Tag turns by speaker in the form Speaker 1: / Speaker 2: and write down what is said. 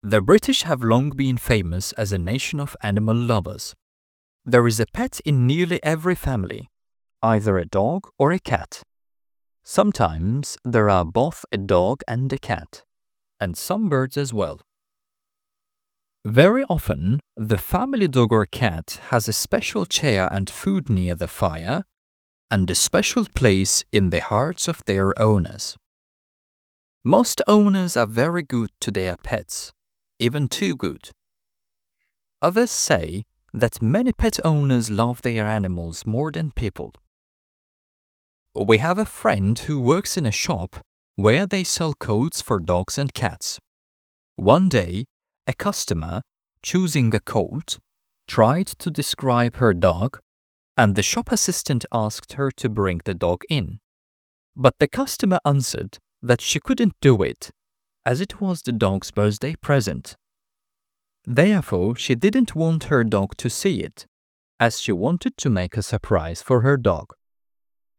Speaker 1: The British have long been famous as a nation of animal lovers. There is a pet in nearly every family, either a dog or a cat. Sometimes there are both a dog and a cat, and some birds as well. Very often, the family dog or cat has a special chair and food near the fire, and a special place in the hearts of their owners. Most owners are very good to their pets, even too good. Others say that many pet owners love their animals more than people. We have a friend who works in a shop where they sell coats for dogs and cats. One day, a customer, choosing a coat, tried to describe her dog, and the shop assistant asked her to bring the dog in. But the customer answered that she couldn't do it, as it was the dog's birthday present. Therefore, she didn't want her dog to see it, as she wanted to make a surprise for her dog.